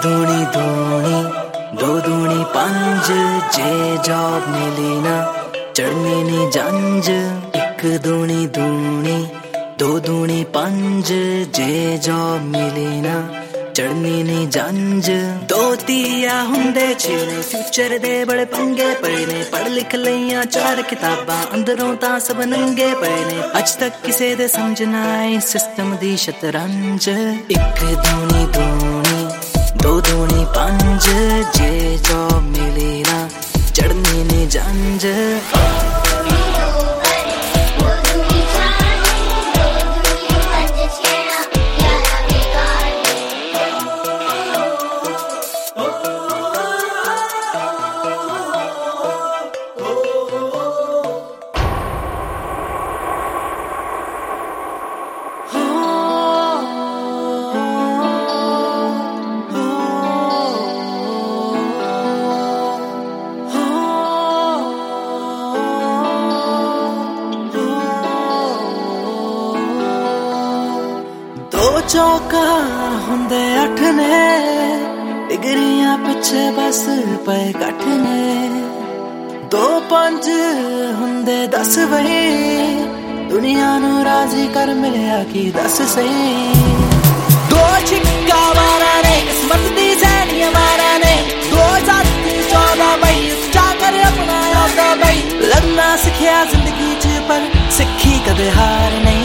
दूनी दूनी दो दूनी पंज जे जॉब मिली ना चढ़नी नी जंज। एक दूनी दूनी दो दूनी पंज जे जॉब मिली ना चढ़नी नी जंज। दो तीया हुंदे छेने फ्यूचर दे बड़े पंगे पए ने। पढ़ लिख लईयां चार किताबां अंदरों तां सब नंगे पए ने। अज तक किसे दे समझ ना आई सिस्टम दी शतरंज। एक दूनी दूनी दो दूनी पंज जे जॉब मिली ना चढ़नी नी जंज। चौका हुंदे अठ ने डिगरियां पिछे बस पे कठ ने। दो पंज हुंदे 10 वही दुनिया नू राजी कर मिलिया कि 10 सही। दो छिक्का मारा ने किस्मत दी सैनिया मारा ने। 2014 बई उच्चा कर अपना यादा बई। लड़ना सिखिया जिंदगी च पर सिखी कदे हार नहीं।